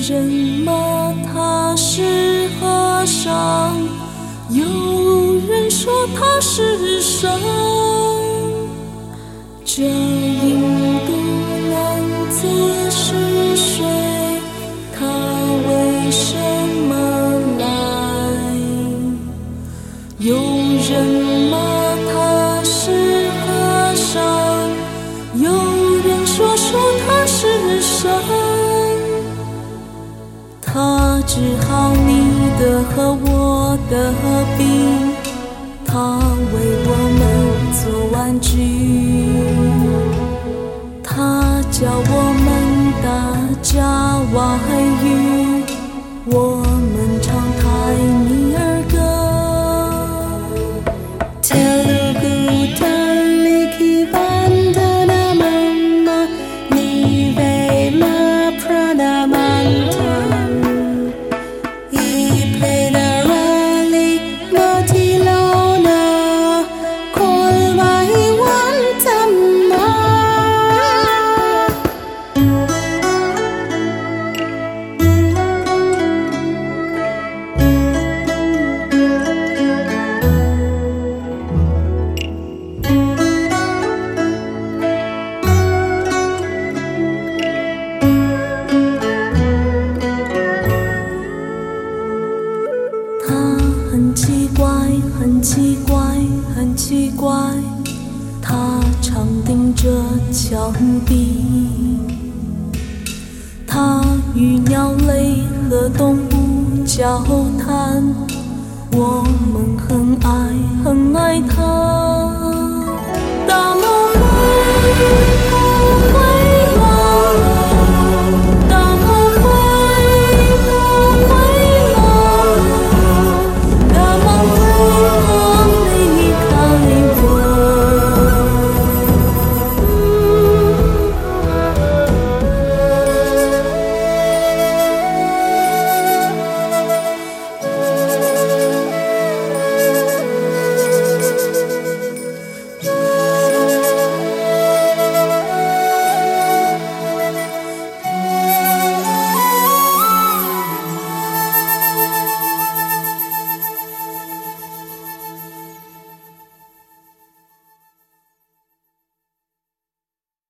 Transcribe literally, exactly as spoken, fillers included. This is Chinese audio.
人骂他是和尚，有人说他是神。这印度男子是谁？他为什么来？有人骂他是和尚，有人说说他是神。他治好你的和我的病，他为我们做玩具，他教我们大家外语，我们唱台尼尔歌。 Telugu taliki vandana mama nivema pranamantam Iplenarali motilona kolvai wantamma 很奇怪，很奇怪，很奇怪，他常盯着墙壁，他与鸟类和动物交谈，我们很爱很爱他。